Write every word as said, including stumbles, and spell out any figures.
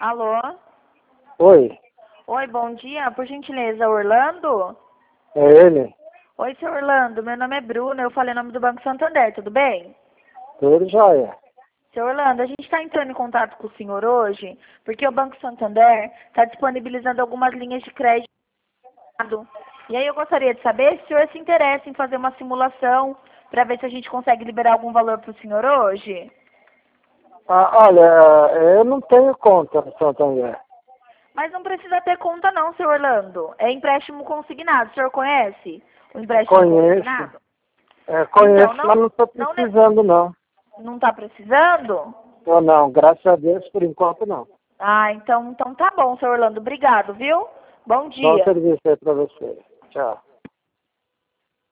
Alô? Oi, Oi, bom dia. Por gentileza, Orlando? é ele? Oi, seu Orlando. Meu nome é Bruna. Eu falei em nome do Banco Santander, tudo bem? Tudo jóia. Seu Orlando, a gente está entrando em contato com o senhor hoje porque o Banco Santander está disponibilizando algumas linhas de crédito. E aí eu gostaria de saber se o senhor se interessa em fazer uma simulação para ver se a gente consegue liberar algum valor para o senhor hoje. Ah, olha, eu não tenho conta no Santander. Mas não precisa ter conta não, seu Orlando. É empréstimo consignado. O senhor conhece o empréstimo Conheço, consignado? é, conheço, Então, não, mas não estou não, ne- precisando não. não está precisando? Ou não, graças a Deus, por enquanto não. Ah, então, então tá bom, seu Orlando. Obrigado, viu? Bom Bom dia. serviço aí para você. Tchau.